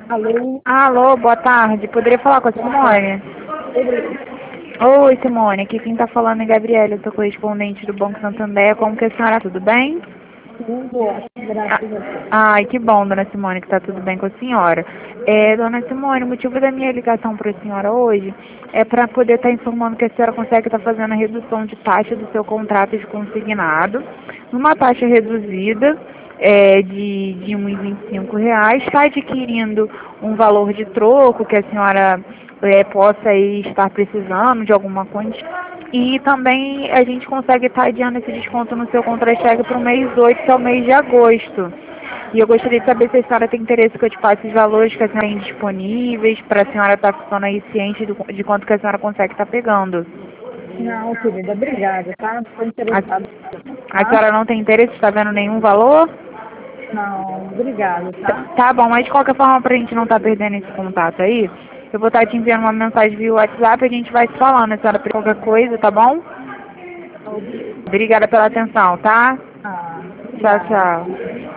Alô? Alô, boa tarde. Poderia falar com a Boa tarde. Simone? Oi, Oi, Simone. Aqui quem está falando é Gabriela. Eu sou correspondente do Banco Santander. Como que a senhora, tudo bem? tudo ótimo, Ah, graças a Deus. ai, que bom, dona Simone, que está tudo bem com a senhora. Dona Simone, o motivo da minha ligação para a senhora hoje é para poder estar informando que a senhora consegue estar fazendo a redução de taxa do seu contrato de consignado, numa taxa reduzida de R$ 1,25, está adquirindo um valor de troco que a senhora possa aí estar precisando de alguma quantia. E também a gente consegue estar adiando esse desconto no seu contra-cheque para o mês 8, que é o mês de agosto. E eu gostaria de saber se a senhora tem interesse que eu te passe os valores que a senhora tem disponíveis, para a senhora estar ficando aí ciente de quanto que a senhora consegue estar pegando. Não, querida, obrigada, tá? Estou interessada, A tá? senhora não tem interesse, está vendo nenhum valor? Não, obrigada, tá? Tá bom, mas de qualquer forma, para a gente não estar perdendo esse contato aí, eu vou estar te enviando uma mensagem via WhatsApp e a gente vai se falando. A senhora precisa qualquer coisa, tá bom? Ok. Obrigada pela atenção, tá? Tchau, Obrigada. tchau.